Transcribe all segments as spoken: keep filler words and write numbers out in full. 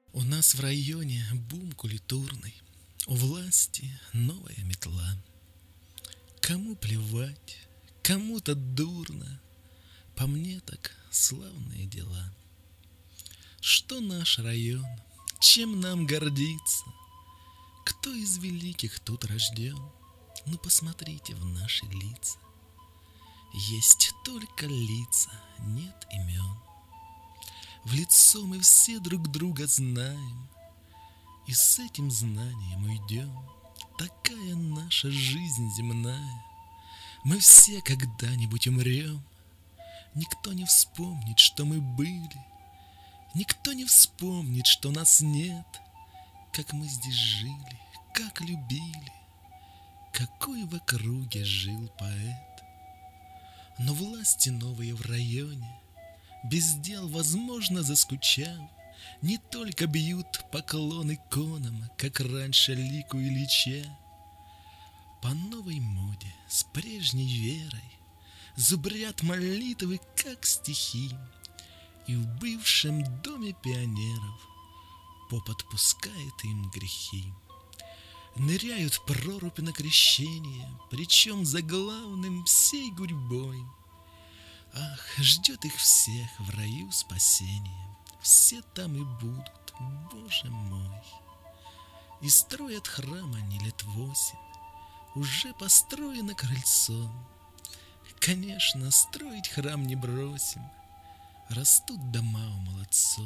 У нас в районе бум культурный, у власти новая метла. Кому плевать, кому-то дурно, по мне так славные дела. Что наш район, чем нам гордиться? Кто из великих тут рожден? Ну посмотрите в наши лица. Есть только лица, нет имен. В лицо мы все друг друга знаем, и с этим знанием уйдем. Такая наша жизнь земная. Мы все когда-нибудь умрем. Никто не вспомнит, что мы были. Никто не вспомнит, что нас нет. Как мы здесь жили, как любили, какой в округе жил поэт. Но власти новые в районе, без дел, возможно, заскучав, не только бьют поклон иконам, как раньше лику Ильича. По новой моде, с прежней верой, зубрят молитвы, как стихи, и в бывшем доме пионеров поп отпускает им грехи. Ныряют в прорубь на крещение, причем за главным всей гурьбой. Ах, ждет их всех в раю спасение, все там и будут, Боже мой. И строят храм они лет восемь, уже построено крыльцо. Конечно, строить храм не бросим, растут дома у молодцов.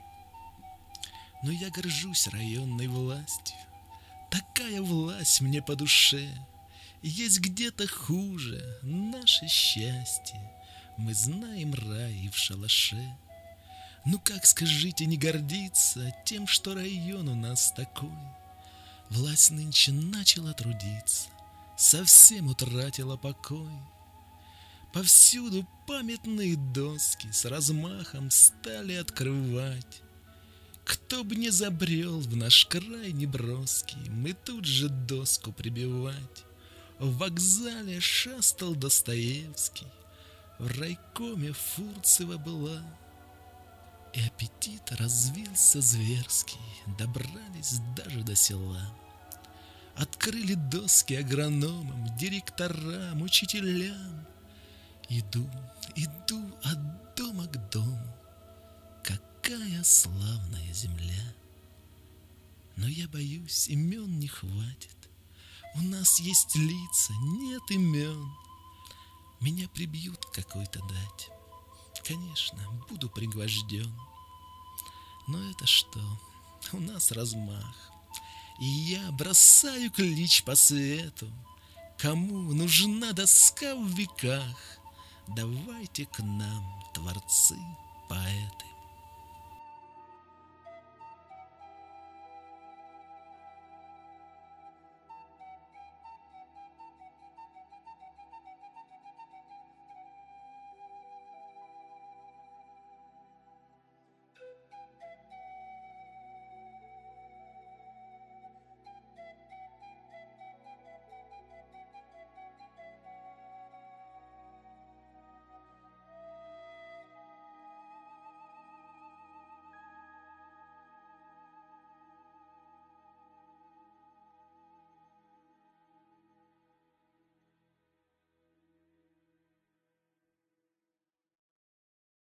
Но я горжусь районной властью, такая власть мне по душе. Есть где-то хуже, наше счастье, мы знаем рай и в шалаше. Ну как, скажите, не гордиться тем, что район у нас такой? Власть нынче начала трудиться, совсем утратила покой. Повсюду памятные доски с размахом стали открывать. Кто б не забрел в наш край неброский, мы тут же доску прибивать. В вокзале шастал Достоевский, в райкоме Фурцева была. И аппетит развился зверский, добрались даже до села. Открыли доски агрономам, директорам, учителям. Иду, иду от дома к дому, какая славная земля. Но я боюсь, имен не хватит. У нас есть лица, нет имен. Меня прибьют какой-то дать. Конечно, буду пригвожден. Но это что? У нас размах. И я бросаю клич по свету. Кому нужна доска в веках? Давайте к нам, творцы, поэты.